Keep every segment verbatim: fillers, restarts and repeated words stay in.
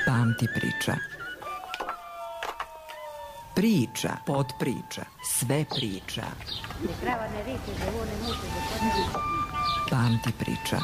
Pamti priča. Priča, podpriča, sve priča. Pamti priča.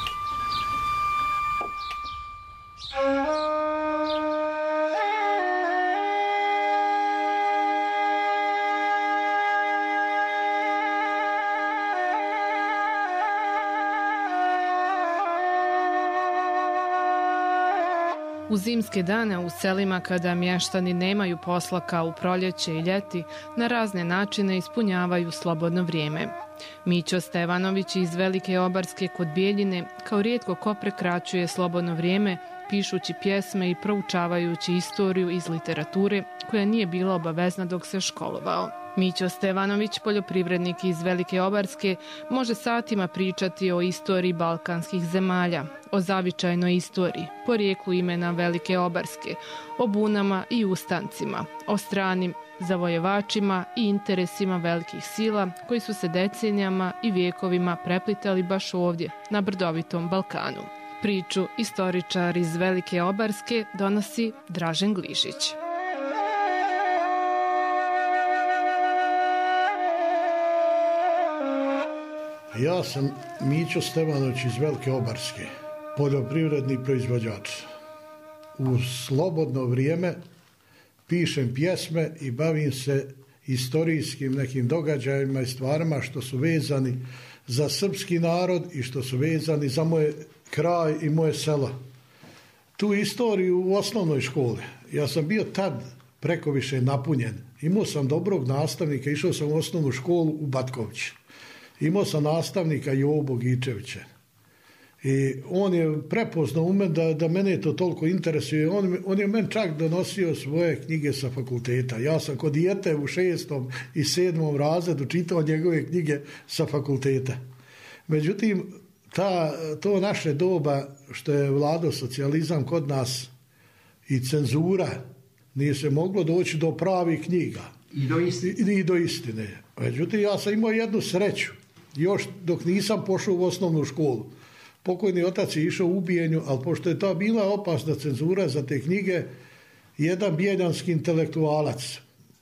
U zimske dane u selima kada mještani nemaju posla kao u proljeće i ljeti, na razne načine ispunjavaju slobodno vrijeme. Mićo Stevanović iz Velike Obarske kod Bijeljine kao rijetko ko prekraćuje slobodno vrijeme pišući pjesme i proučavajući istoriju iz literature koja nije bila obavezna dok se školovao. Mićo Stevanović, poljoprivrednik iz Velike Obarske, može satima pričati o istoriji balkanskih zemalja, o zavičajnoj istoriji, porijeklu imena Velike Obarske, o bunama i ustancima, o stranim zavojevačima i interesima velikih sila koji su se decenijama i vijekovima preplitali baš ovdje, na brdovitom Balkanu. Priču istoričar iz Velike Obarske donosi Dražen Glišić. Ja sam Mićo Stevanović iz Velike Obarske, poljoprivredni proizvođač. U slobodno vrijeme pišem pjesme i bavim se istorijskim nekim događajima i stvarima što su vezani za srpski narod i što su vezani za moj kraj i moje selo. Tu istoriju u osnovnoj školi, ja sam bio tad preko više napunjen. Imao sam dobrog nastavnika, išao sam u osnovnu školu u Batković. Imao sam nastavnika Jobo Gičevića i on je prepoznao u mene da, da mene to toliko interesuje. On, on je meni čak donosio svoje knjige sa fakulteta. Ja sam kod dijete u šestom i sedmom razredu čitao njegove knjige sa fakulteta. Međutim, ta, to naše doba što je vladao socijalizam kod nas i cenzura, nije se moglo doći do pravih knjiga. I do istine. I, i do istine. Međutim, ja sam imao jednu sreću. Još dok nisam pošao u osnovnu školu. Pokojni otac je išao u ubijenju, ali pošto je to bila opasna cenzura za te knjige, jedan bijeljanski intelektualac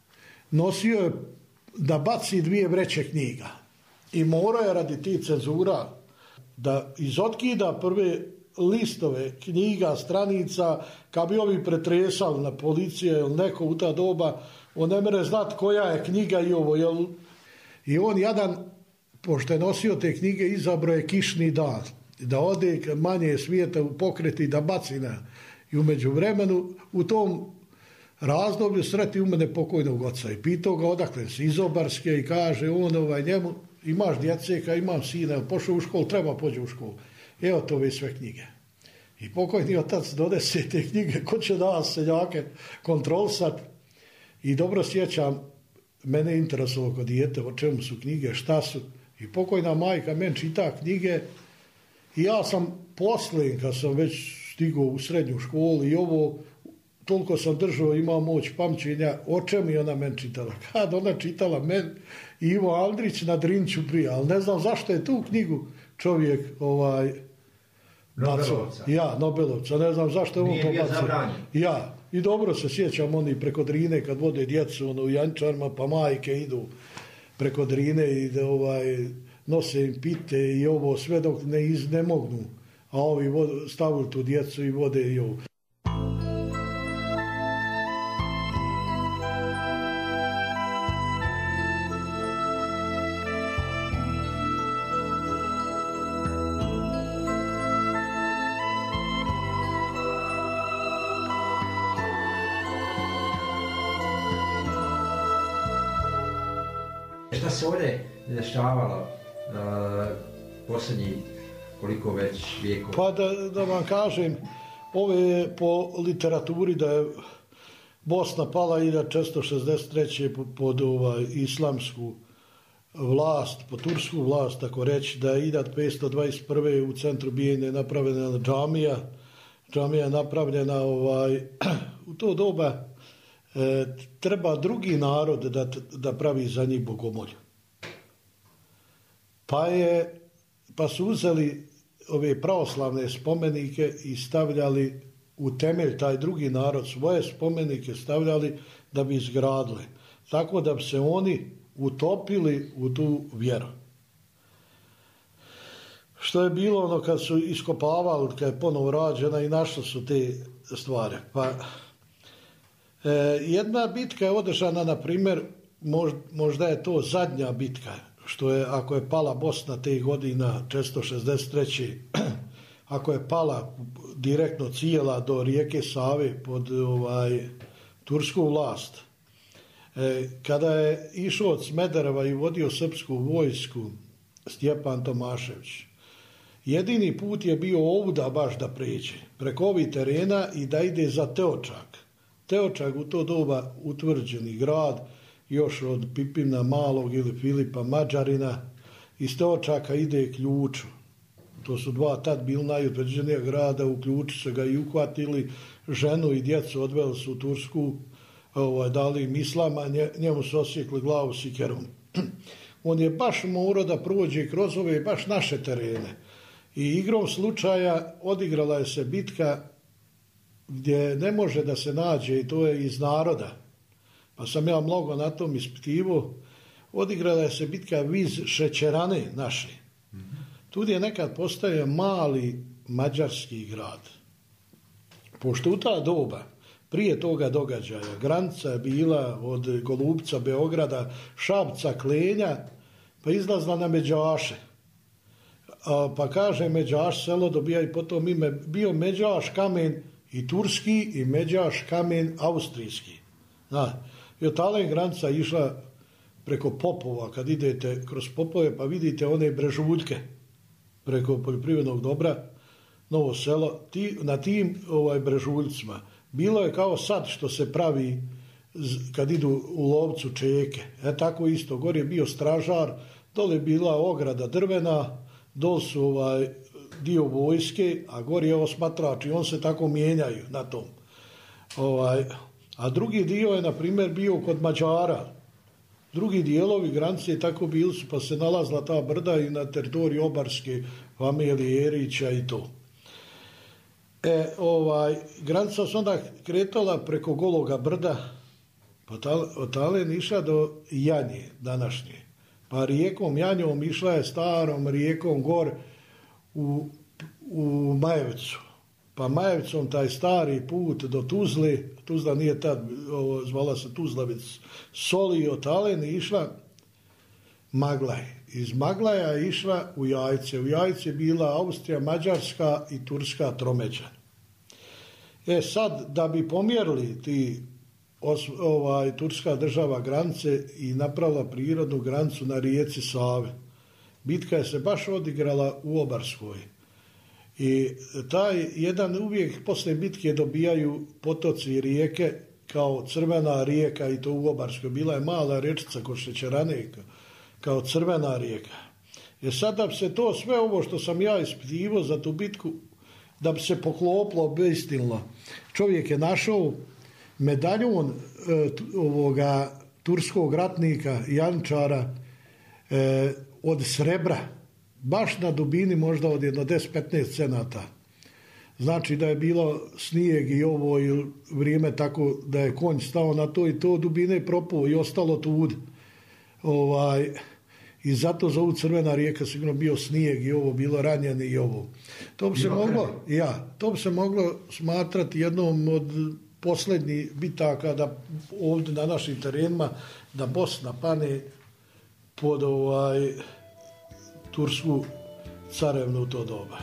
nosio je da baci dvije vreće knjiga. I morao je radi tih cenzura da izotkida prve listove knjiga, stranica, kad bi ovi pretresali na policije ili neko u ta doba, on ne mere znat koja je knjiga i ovo. Jel? I on jadan, pošto je nosio te knjige, izabrao je kišni dan, da ode manje svijeta u pokret i da baci na. I umeđu vremenu, u tom razdoblju sreti u mene pokojnog oca i pitao ga odakle si, iz Obarske, i kaže on ovaj, njemu, imaš djece, ka imam sina, pošao u školu, treba pođe u školu. Evo to ove sve knjige. I pokojni otac donese te knjige, ko će nas seljake kontrolsat. I dobro sjećam, mene interesovalo kod dijete o čemu su knjige, šta su. I pokojna majka meni čita knjige i ja sam poslije, kad sam već stigao u srednju školu i ovo, toliko sam držao, imao moć pamćenja, o čemu je ona meni čitala. Kad ona čitala meni, Ivo Andrić na Drinču prije, ali ne znam zašto je tu knjigu čovjek ovaj, Nobelovca. Ja, Nobelovca, ne znam zašto je on to bacao. Ja, i dobro se sjećam oni preko Drine kad vode djecu ono, u Jančarima, pa majke idu preko Drine i da ovaj, nose im pite i ovo sve dok ne iznemognu, a ovi stavili tu djecu i vode i ovo. Šta se ovdje dešavalo uh, posljednjih koliko već vijekova? Pa da, da vam kažem, ove po literaturi da je Bosna pala hiljadu četiristo šezdeset treće pod ovaj, islamsku vlast, pod tursku vlast, tako reći, da je hiljadu petsto dvadeset prve u centru Bijeljine napravljena džamija, džamija je napravljena ovaj, u to doba e, treba drugi narod da, da pravi za njih bogomolju. Pa, je, pa su uzeli ove pravoslavne spomenike i stavljali u temelj taj drugi narod svoje spomenike stavljali da bi izgradili. Tako da bi se oni utopili u tu vjeru. Što je bilo ono kad su iskopavali, kad je ponovo rađena i našli su te stvari. Pa, e, jedna bitka je održana, na primjer, možda, možda je to zadnja bitka, što je, ako je pala Bosna te godina četiristo šezdeset treće ako je pala direktno cijela do rijeke Save pod ovaj, tursku vlast, e, kada je išao od Smedereva i vodio srpsku vojsku Stjepan Tomašević, jedini put je bio ovuda baš da pređe preko ovih terena i da ide za Teočak. Teočak u to doba utvrđeni grad, još od Pipina Malog ili Filipa Mađarina, iz Teočaka ide Ključu. To su dva tad bili najutvrđenija grada, u Ključu se ga i uhvatili, ženu i djecu odveli su u Tursku, ovaj, dali im islama, njemu su osjekli glavu sikerom. On je baš morao da prođe kroz ove baš naše terene. I igrom slučaja odigrala je se bitka gdje ne može da se nađe, i to je iz naroda. Pa sam ja mnogo na tom ispitivo. Odigrala je se bitka viz Šećerane naše. Tu je nekad postavio mali mađarski grad. Pošto u ta doba, prije toga događaja, granica je bila od Golubca, Beograda, Šapca, Klenja, pa izlazla na Međaše. A, pa kaže Međaš, selo dobija i potom ime, bio Međaš kamen i turski i Međaš kamen austrijski. Zna, i od tale granica išla preko Popova, kad idete kroz Popove pa vidite one brežuljke preko poljoprivrednog dobra, Novo Selo, ti, na tim ovaj, brežuljcima bilo je kao sad što se pravi kad idu u lovcu čeke. E tako isto, gore je bio stražar, dole je bila ograda drvena, dole su ovaj, dio vojske, a gore je ovo smatrač i on se tako mijenjaju na tom. Ovaj, a drugi dio je, na primjer, bio kod Mađara. Drugi dijelovi granice tako bili su, pa se nalazila ta brda i na teritoriju Obarske, familije Erića i to. E, ovaj, granica se onda kretala preko Gologa brda, pa od Talen išla do Janje današnje. Pa rijekom Janjom išla je starom rijekom gor u, u Majevcu. Pa Majevcom taj stari put do Tuzle, Tuzla nije tad, ovo, zvala se Tuzlavec, Soli od Talen išla Maglaj. Iz Maglaja je išla u Jajce. U Jajce je bila Austrija, Mađarska i Turska tromeđa. E sad, da bi pomjerili ti os, ovaj, turska država granice i napravila prirodnu granicu na rijeci Save, bitka je se baš odigrala u Obarskoj. I taj jedan uvijek posle bitke dobijaju potoci i rijeke kao Crvena rijeka, i to u Obarskoj. Bila je mala rečica kod Šećerane kao Crvena rijeka. Jer sad da bi se to sve ovo što sam ja ispitivao za tu bitku, da bi se poklopilo bestilno, čovjek je našao medaljon e, ovoga turskog ratnika Jančara e, od srebra, baš na dubini možda od jedno deset do petnaest cenata. Znači da je bilo snijeg i ovo i vrijeme tako da je konj stao na to i to, dubine propao i ostalo tud. Ovaj, I zato zovu Crvena rijeka, sigurno bio snijeg i ovo, bilo ranjeni i ovo. To bi se moglo, ja, to bi se moglo smatrati jednom od posljednjih bitaka da ovdje na našim terenima da Bosna pane pod ovaj tursku carevnu u to doba.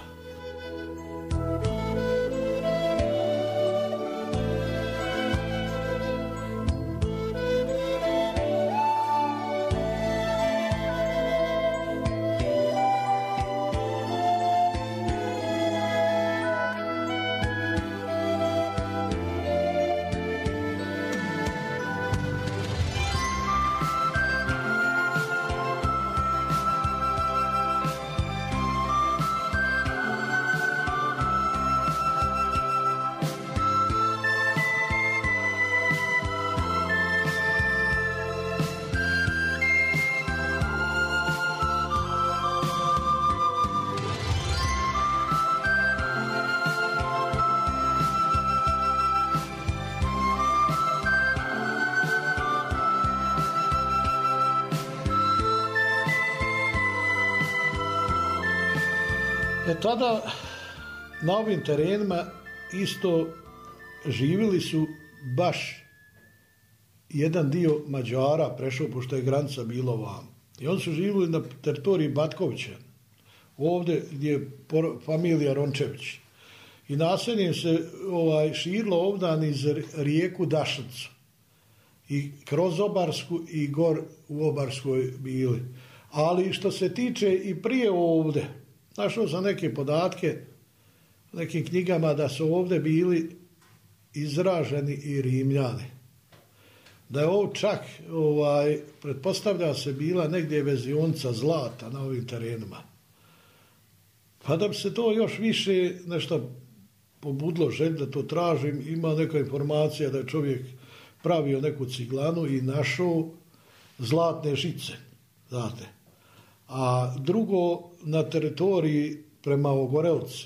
Do tada na ovim terenima isto živjeli su baš jedan dio Mađara prešao, pošto je granica bilo vam. I oni su živjeli na teritoriji Batkovića, ovdje gdje je familija Rončević. I naseljem se ovaj, širilo ovdan iz rijeku Dašnicu. I kroz Obarsku i gor u Obarskoj bili. Ali što se tiče i prije ovdje, našao sam neke podatke u nekim knjigama da su ovdje bili izraženi i Rimljani. Da je ovo čak, ovaj, pretpostavlja se, bila negdje vezionica zlata na ovim terenima. Pa da bi se to još više nešto pobudilo želj da to tražim, ima neka informacija da je čovjek pravio neku ciglanu i našao zlatne žice, znate. A drugo, na teritoriji prema Ogorelci,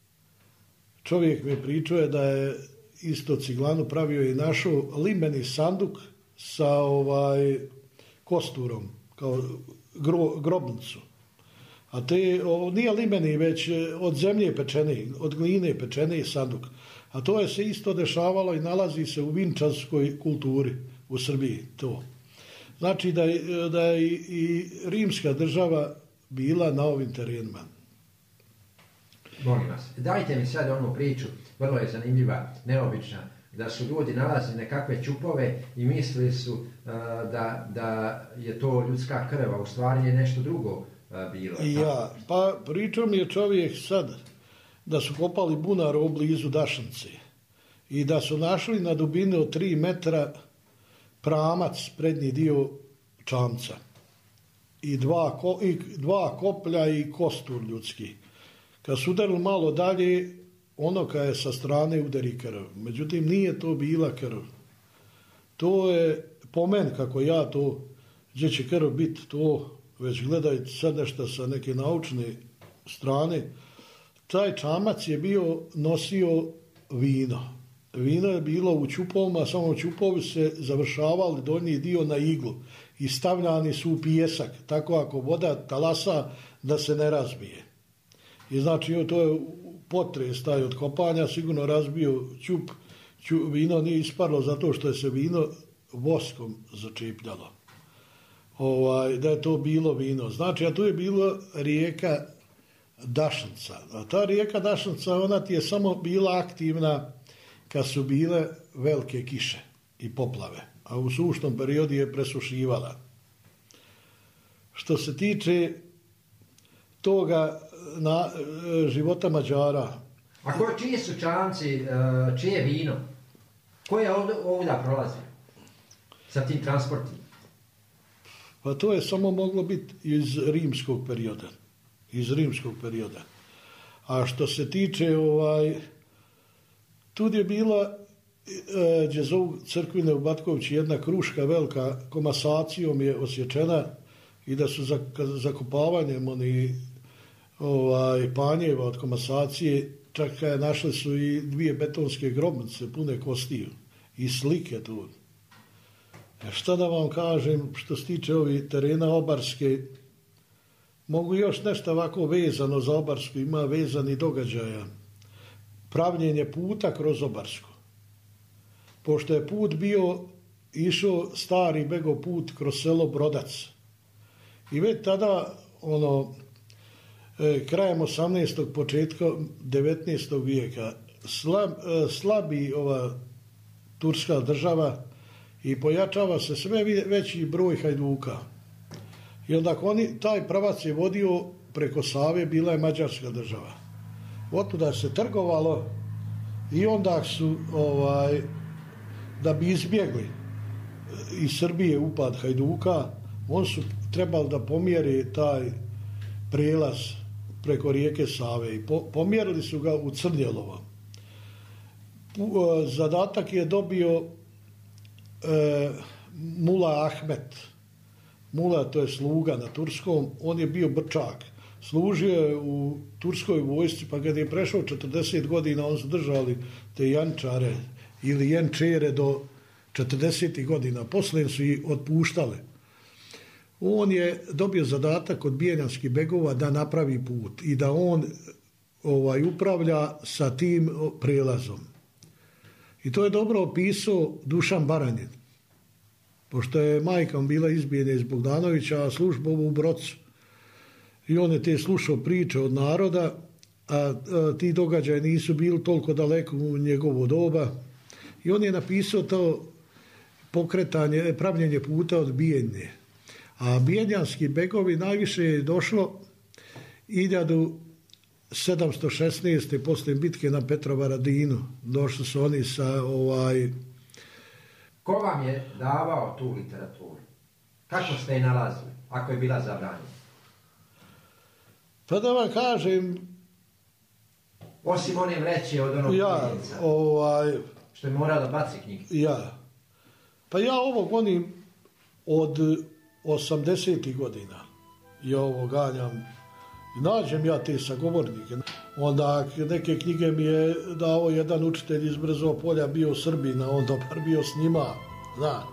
čovjek mi pričuje da je isto ciglanu pravio i našao limeni sanduk sa ovaj kosturom, kao gro, grobnicu. A te, o, nije limeni, već od zemlje pečeni, od gline pečeni sanduk. A to je se isto dešavalo i nalazi se u vinčanskoj kulturi u Srbiji, to. Znači da je, da je i, i rimska država bila na ovim terenima. Molim vas, dajte mi sad onu priču, vrlo je zanimljiva, neobična, da su ljudi nalazili nekakve ćupove i mislili su uh, da, da je to ljudska krv, a u stvari je nešto drugo uh, bilo. Ja, pa pričao mi je čovjek sad da su kopali bunar u blizu Dašnice i da su našli na dubini od tri metra pramac, prednji dio čamca i dva, ko, i dva koplja i kostur ljudski. Kad su udarili malo dalje, ono kad je sa strane udari krv. Međutim, nije to bila krv. To je pomen, kako ja to, gdje će krv biti, to već gledajte sad nešto sa neke naučne strane. Taj čamac je bio, nosio vino. Vino je bilo u ćupovima, samo ćupovi se završavali donji dio na iglu i stavljani su u pijesak, tako ako voda talasa da se ne razbije. I znači to je potres taj od kopanja, sigurno razbio ćup, ćup, vino nije isparlo zato što je se vino voskom začepljalo. Ovaj, da je to bilo vino. Znači, a tu je bilo rijeka Dašnica. A ta rijeka Dašnica, ona ti je samo bila aktivna kad su bile velike kiše i poplave, a u sušnom periodu je presušivala. Što se tiče toga na, života Mađara. A ko, čiji su čamci, čije vino? Ko je ovdje, ovdje prolazio sa tim transportima? Pa to je samo moglo biti iz rimskog perioda. Iz rimskog perioda. A što se tiče ovaj, tud je bila e, gdje zovu crkvine u Batkovići jedna kruška velika, komasacijom je osječena i da su za, zakopavanjem oni ovaj, panjeva od komasacije, čak našli su i dvije betonske grobnice pune kostiju i slike tu. E šta da vam kažem što se tiče ovih terena Obarske, mogu još nešto ovako vezano za Obarsku, ima vezani događaja. Pravljenje puta kroz Obarsku. Pošto je put bio išao stari Begov put kroz selo Brodac. I već tada, ono, e, krajem osamnaestog početkom devetnaestog vijeka, slab, e, slabi ova turska država i pojačava se sve veći broj hajduka. I onda oni, taj pravac je vodio preko Save, bila je Mađarska država. Otuda se trgovalo i onda su, ovaj, da bi izbjegli iz Srbije upad hajduka, oni su trebali da pomjeri taj prijelaz preko rijeke Save i po, pomjerili su ga u Crnjelovo. Zadatak je dobio e, Mula Ahmet. Mula, to je sluga na turskom, on je bio brčak. Služio je u turskoj vojsci, pa kad je prešao četrdeset godina, on su držali te jančare ili jančere do četrdeset godina. Poslije su ih otpuštale. On je dobio zadatak od bijeljanskih begova da napravi put i da on ovaj, upravlja sa tim prijelazom. I to je dobro opisao Dušan Baranjin, pošto je majkom bila izbijena iz Bogdanovića, a služba u Brocu. I on je te slušao priče od naroda, a, a ti događaji nisu bili toliko daleko u njegovo doba. I on je napisao to pokretanje, pravljenje puta od Bijenje. A bijenjanski begovi najviše je došlo hiljadu sedamsto šesnaeste. poslije bitke na Petrovaradinu. Došli su oni sa ovaj... Ko vam je davao tu literaturu? Kako ste je nalazili, ako je bila zabranjena? Pa da vam kažem... Osim one vreće od onog ja, klinica, ovaj, što je morao da baci knjige. Ja. Pa ja ovo gonim od osamdesetih godina. Ja ovo ganjam. Nađem ja te sagovornike. Onda neke knjige mi je dao jedan učitelj iz Brezovog polja, bio Srbina, on dobar bio s njima. Zna.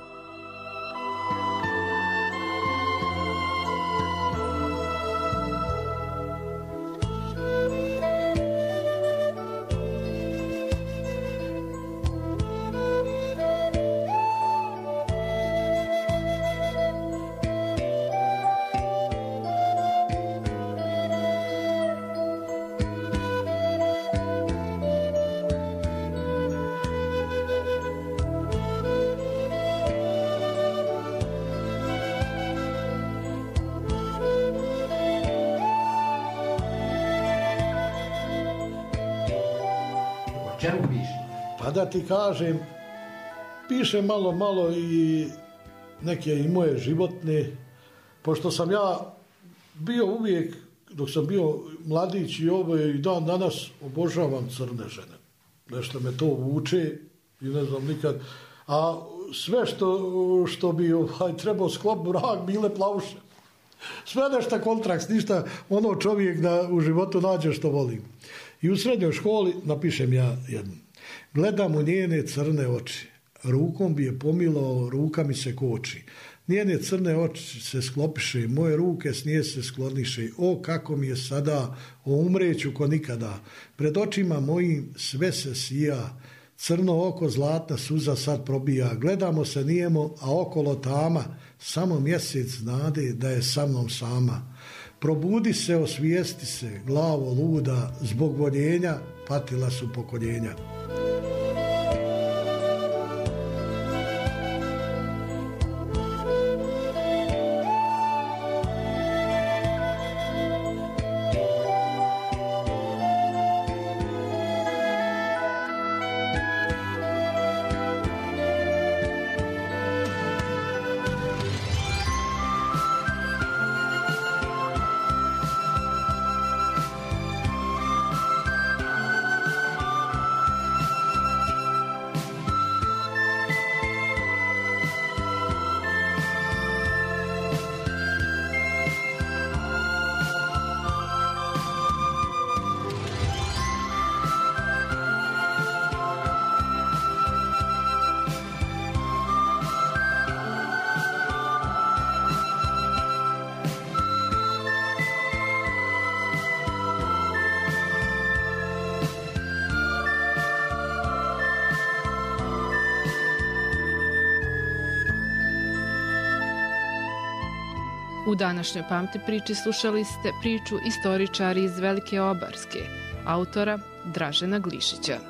Čemu piše? Pa da ti kažem, piše malo, malo i neke i moje životne, pošto sam ja bio uvijek, dok sam bio mladić i ovo i dan danas obožavam crne žene. Nešto me to vuče i ne znam nikad. A sve što, što bi ovaj, trebao sklop brak bile plavuše. Sve nešto kontrakt, ništa ono čovjek da u životu nađe što volim. I u srednjoj školi napišem ja jednu. Gledam u njene crne oči, rukom bi je pomilo, ruka mi se koči. Njene crne oči se sklopiše, moje ruke s nje se skloniše. O, kako mi je sada, o umreću ko nikada. Pred očima mojim sve se sija, crno oko zlatna suza sad probija. Gledamo se nijemo, a okolo tama, samo mjesec znade da je sa mnom sama. Probudi se, osvijesti se, glavo luda, zbog voljenja patila su pokoljenja. U današnjoj Pamti priči slušali ste priču Istoričari iz Velike Obarske, autora Dražena Glišića.